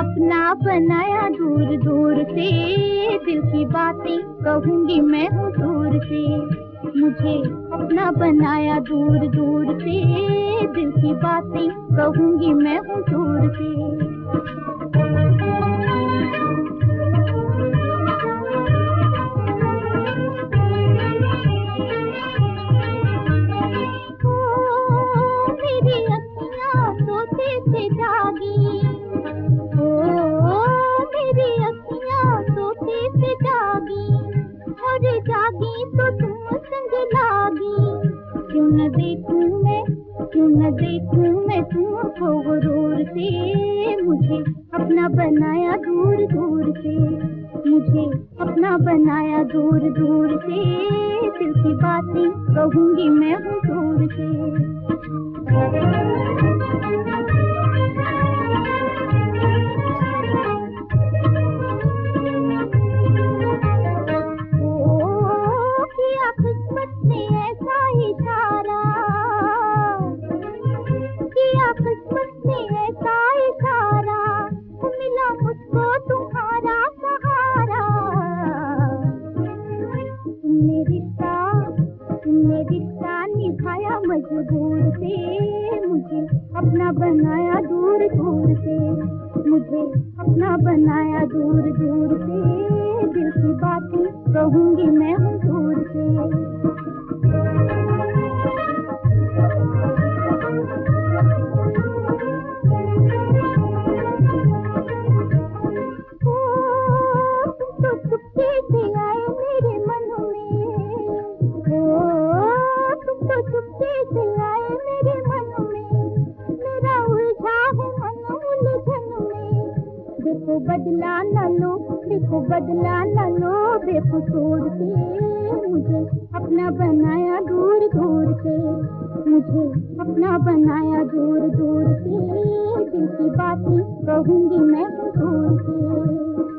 अपना बनाया दूर दूर से, दिल की बातें कहूंगी मैं हूँ दूर से। मुझे अपना बनाया दूर दूर से, दिल की बातें कहूंगी मैं हूँ दूर से। जागी तो तुम संग लागी, क्यों न देखूं मैं तुमको गुरूर से। मुझे अपना बनाया दूर दूर से, मुझे अपना बनाया दूर दूर से, दिल की बातें कहूंगी मैं हूँ दूर से। निभाया मजबूर से, मुझे अपना बनाया दूर दूर से, मुझे अपना बनाया दूर दूर से, दिल की बातें कहूंगी मैं हूँ दूर से। देखो बदला न लो बेफसूल से, मुझे अपना बनाया दूर दूर से, मुझे अपना बनाया दूर दूर से, दिल की बातें कहूंगी मैं दूर से।